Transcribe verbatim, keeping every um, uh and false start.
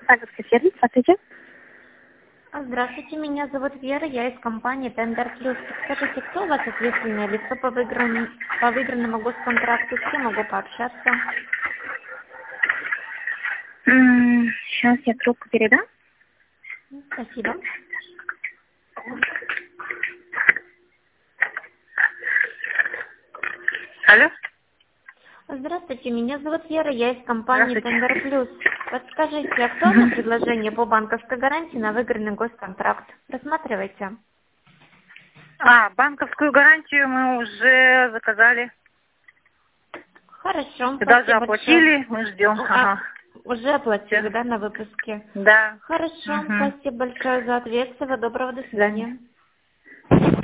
Банковский сервис, смотрите. Здравствуйте, меня зовут Вера, я из компании Тендер Плюс. Скажите, кто у вас ответственное лицо по, выигран... по выигранному госконтракту? С кем могу пообщаться? М, Сейчас я трубку передам. Спасибо. Алло? Здравствуйте, меня зовут Вера, я из компании Здравствуйте. Тендер Плюс. Подскажите, актуально предложение по банковской гарантии на выигранный госконтракт? Рассматривайте. А, банковскую гарантию мы уже заказали. Хорошо, Даже спасибо оплатили, большое. мы ждем. А, Ага. уже оплатили, Всё. да, на выпуске? Да. Хорошо, Мгм. спасибо большое за ответ. Всего доброго, до свидания.